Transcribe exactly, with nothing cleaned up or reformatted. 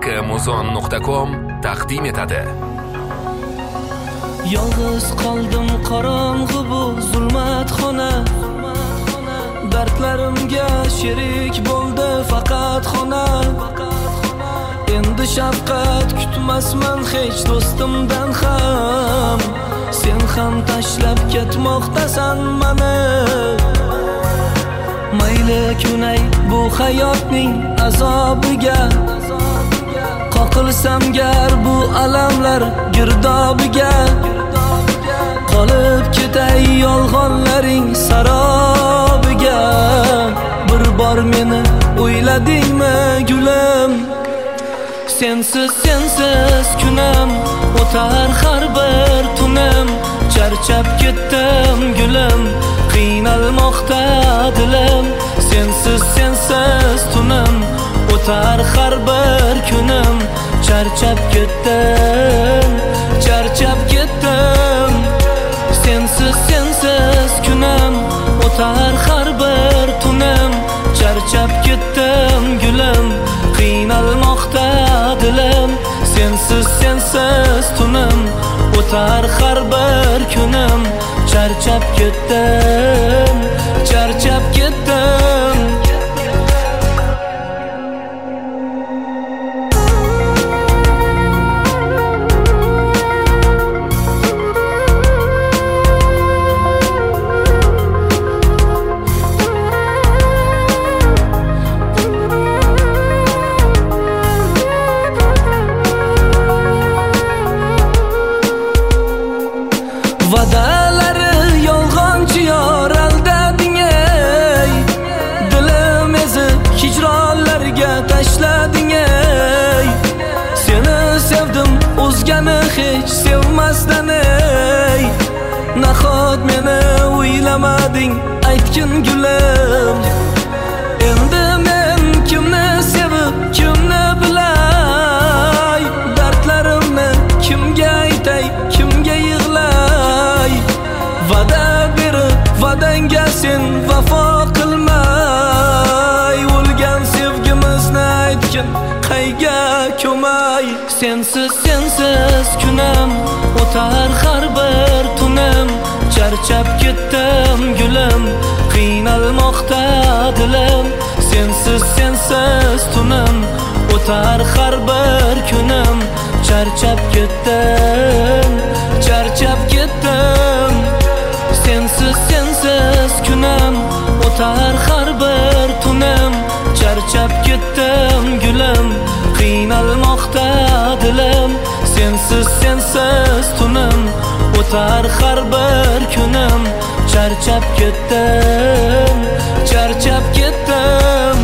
muzon nuqta com taqdim etadi. Yolg'iz qoldim qorong'u bu zulmat xona, dardlarimga sherik bo'ldi faqat xona. Endi shafqat kutmasman hech do'stimdan ham, sen ham tashlab ketmoqdasan mani. Mayli kunay bu hayotning azobiga, qoqilsam gar bu alamlar girdobiga, qolib ketay yolg'onlaring sarobiga. Bir bor meni o'yladingmi gulim? Sensiz sensiz kunim o'tar har bir tunim. Charchab ketdim gulim, qiynalmoqda dilim. Sensiz sensiz tunim o'tar har bir kunim. Charchab ketdim, charchab ketdim. Sensiz sensiz kunim o'tar har bir tunim. Charchab ketdim gulim, qiynalmoqda dilim. Sensiz sensiz tunim o'tar har bir kunim. Charchab ketdim, charchab ketdim. Vadalari yolg'onchi yor aldading ey, dilim ezib hijronlarga tashlading ey. Seni sevdim o'zgani hech sevmasdan ey. Nahot meni o'ylamading aytgin gulim? Endi men kimni sevib kimni bilay? Dardlarimni kimga aytay, kimga yig'lay? Va'da berib va'dangga sen vafo qilmay, o'lgan sevgimizni aytgin qayga ko'may. Sensiz sensiz kunim o'tar har bir tunim. Charchab ketdim gulim, qiynalmoqda dilim. Sensiz sensiz tunim o'tar har bir kunim. Charchab ketdim, charchab ketdim. Sensiz sensiz kunim o'tar har bir tunim. Charchab ketdim gulim, qiynalmoqda dilim. Sensiz sensiz tunim o'tar har bir kunim. Charchab ketdim, charchab ketdim.